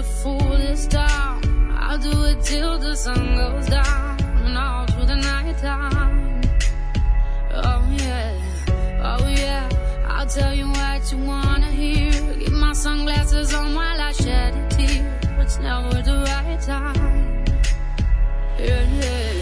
a fool this time. I'll do it till the sun goes down and all through the night time. Oh yeah, oh yeah, I'll tell you what you wanna hear. Keep my sunglasses on while I shed a tear. It's never the right time. Yeah, yeah.